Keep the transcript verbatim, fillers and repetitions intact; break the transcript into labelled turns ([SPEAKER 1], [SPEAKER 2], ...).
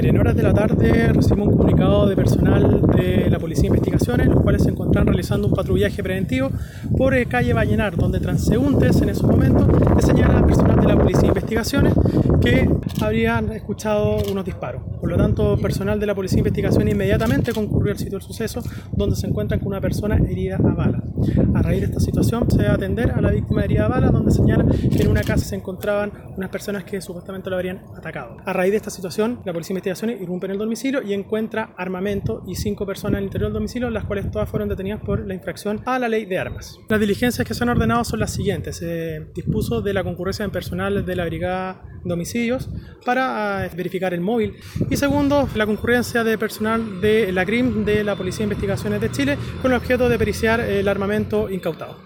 [SPEAKER 1] En horas de la tarde recibimos un comunicado de personal de la Policía de Investigaciones, los cuales se encuentran realizando un patrullaje preventivo por eh, calle Vallenar, donde transeúntes en esos momentos le señalan al personal de la Policía de Investigaciones que habrían escuchado unos disparos. Por lo tanto, personal de la Policía de Investigaciones inmediatamente concurrió al sitio del suceso, donde se encuentran con una persona herida a bala. A raíz de esta situación se va a atender a la víctima herida a bala, donde señala que en una casa se encontraban unas personas que supuestamente lo habrían atacado. A raíz de esta situación, la Policía de Investigaciones irrumpe en el domicilio y encuentra armamento y cinco personas en el interior del domicilio, las cuales todas fueron detenidas por la infracción a la ley de armas. Las diligencias que se han ordenado son las siguientes. Se dispuso de la concurrencia de personal de la Brigada de Homicidios para uh, verificar el móvil, y segundo, la concurrencia de personal de la C R I M de la Policía de Investigaciones de Chile con el objeto de periciar el armamento incautado.